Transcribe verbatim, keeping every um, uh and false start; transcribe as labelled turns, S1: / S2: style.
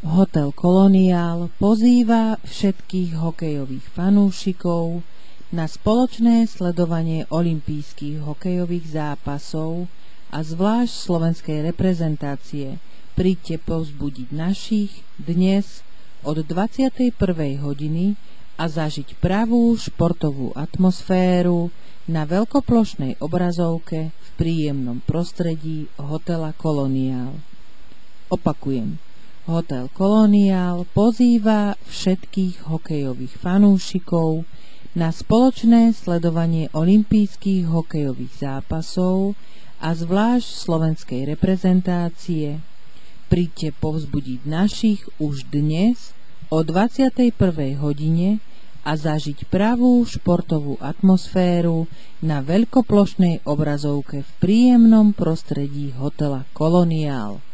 S1: Hotel Koloniál pozýva všetkých hokejových fanúšikov na spoločné sledovanie olympijských hokejových zápasov a zvlášť slovenskej reprezentácie. Príďte povzbudiť našich dnes od dvadsiatej prvej hodiny a zažiť pravú športovú atmosféru na veľkoplošnej obrazovke v príjemnom prostredí Hotela Koloniál. Opakujem. Hotel Koloniál pozýva všetkých hokejových fanúšikov na spoločné sledovanie olympijských hokejových zápasov a zvlášť slovenskej reprezentácie. Príďte povzbudiť našich už dnes o dvadsiatej prvej hodine a zažiť pravú športovú atmosféru na veľkoplošnej obrazovke v príjemnom prostredí Hotela Koloniál.